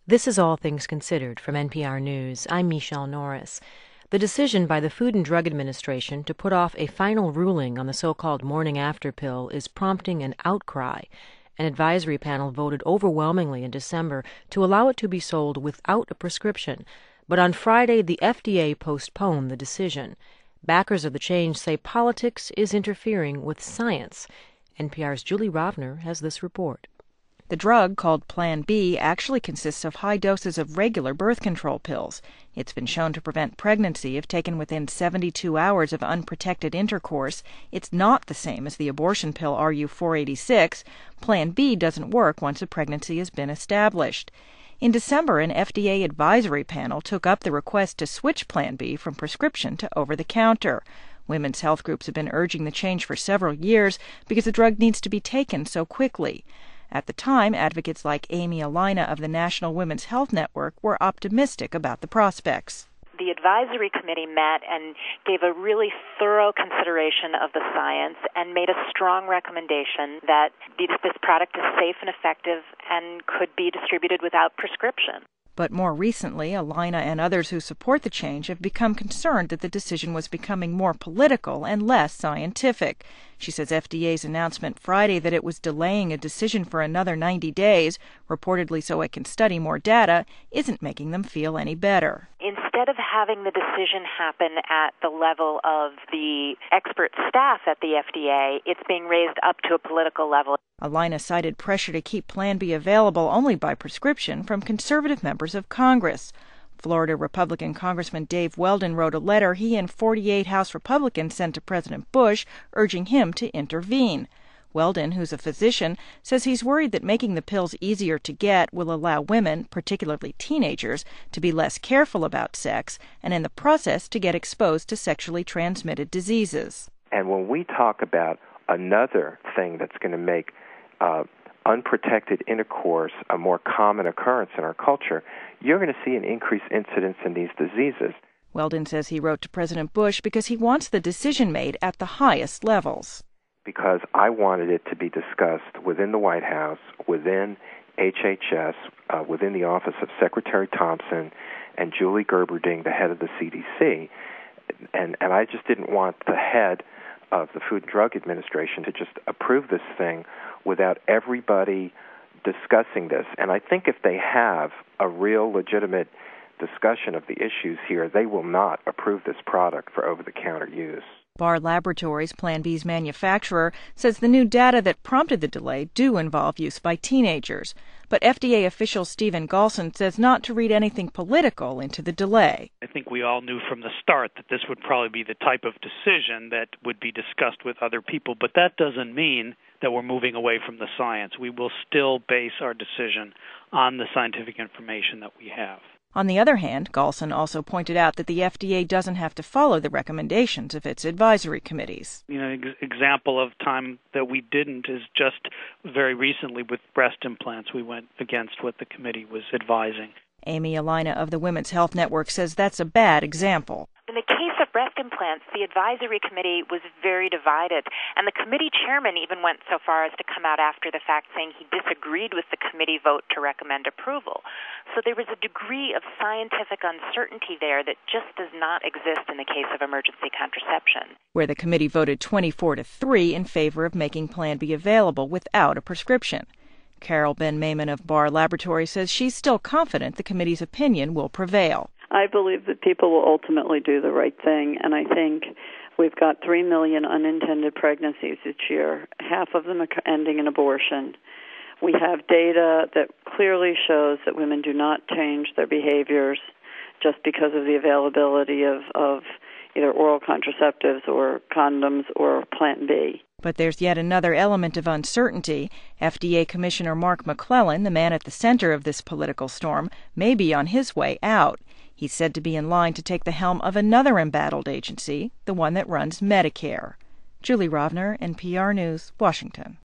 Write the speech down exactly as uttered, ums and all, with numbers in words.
This is All Things Considered from N P R News. I'm Michelle Norris. The decision by the Food and Drug Administration to put off a final ruling on the so-called morning after pill is prompting an outcry. An advisory panel voted overwhelmingly in December to allow it to be sold without a prescription. But on Friday, the F D A postponed the decision. Backers of the change say politics is interfering with science. N P R's Julie Rovner has this report. The drug, called Plan B, actually consists of high doses of regular birth control pills. It's been shown to prevent pregnancy if taken within seventy-two hours of unprotected intercourse. It's not the same as the abortion pill R U four eighty-six. Plan B doesn't work once a pregnancy has been established. In December, an F D A advisory panel took up the request to switch Plan B from prescription to over-the-counter. Women's health groups have been urging the change for several years because the drug needs to be taken so quickly. At the time, advocates like Amy Alina of the National Women's Health Network were optimistic about the prospects. The advisory committee met and gave a really thorough consideration of the science and made a strong recommendation that this product is safe and effective and could be distributed without prescription. But more recently, Alina and others who support the change have become concerned that the decision was becoming more political and less scientific. She says F D A's announcement Friday that it was delaying a decision for another ninety days, reportedly so it can study more data, isn't making them feel any better. Instead of having the decision happen at the level of the expert staff at the F D A, it's being raised up to a political level. Alina cited pressure to keep Plan B available only by prescription from conservative members of Congress. Florida Republican Congressman Dave Weldon wrote a letter he and forty-eight House Republicans sent to President Bush urging him to intervene. Weldon, who's a physician, says he's worried that making the pills easier to get will allow women, particularly teenagers, to be less careful about sex and in the process to get exposed to sexually transmitted diseases. And when we talk about another thing that's going to make uh, unprotected intercourse a more common occurrence in our culture, you're going to see an increased incidence in these diseases. Weldon says he wrote to President Bush because he wants the decision made at the highest levels. Because I wanted it to be discussed within the White House, within H H S, uh, within the office of Secretary Thompson and Julie Gerberding, the head of the C D C. And, and I just didn't want the head of the Food and Drug Administration to just approve this thing without everybody discussing this. And I think if they have a real legitimate discussion of the issues here, they will not approve this product for over-the-counter use. Barr Laboratories, Plan B's manufacturer, says the new data that prompted the delay do involve use by teenagers. But F D A official Stephen Galson says not to read anything political into the delay. I think we all knew from the start that this would probably be the type of decision that would be discussed with other people, but that doesn't mean that we're moving away from the science. We will still base our decision on the scientific information that we have. On the other hand, Galson also pointed out that the F D A doesn't have to follow the recommendations of its advisory committees. You know, an example of time that we didn't is just very recently with breast implants. We went against what the committee was advising. Amy Alina of the Women's Health Network says that's a bad example. In the case of breast implants, the advisory committee was very divided, and the committee chairman even went so far as to come out after the fact saying he disagreed with the committee vote to recommend approval. So there was a degree of scientific uncertainty there that just does not exist in the case of emergency contraception. Where the committee voted twenty-four to three in favor of making Plan B available without a prescription. Carol Ben-Maimon of Barr Laboratories says she's still confident the committee's opinion will prevail. I believe that people will ultimately do the right thing, and I think we've got three million unintended pregnancies each year, half of them are ending in abortion. We have data that clearly shows that women do not change their behaviors just because of the availability of, of either oral contraceptives or condoms or Plan B. But there's yet another element of uncertainty. F D A Commissioner Mark McClellan, the man at the center of this political storm, may be on his way out. He's said to be in line to take the helm of another embattled agency, the one that runs Medicare. Julie Rovner, N P R News, Washington.